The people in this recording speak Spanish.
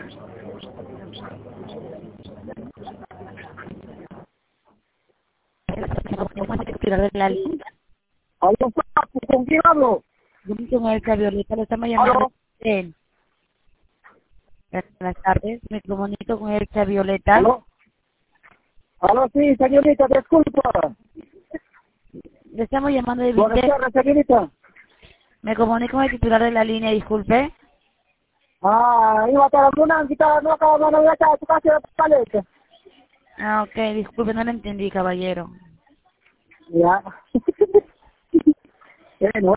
De la línea. ¿Aló, Paco? ¿Con quién hablo? Con Erika Violeta, le estamos llamando. ¿Aló? Buenas tardes, me comunico con Erika Violeta. ¿Aló? ¿Aló? Sí, señorita, disculpa. Le estamos llamando de Buenas Vite. tardes, señorita. Me comunico con el titular de la línea, disculpe. Iba para una quitar, no acabo de ver tu casa de paleta. Ok, disculpe, no lo entendí, caballero. Ya. Bueno.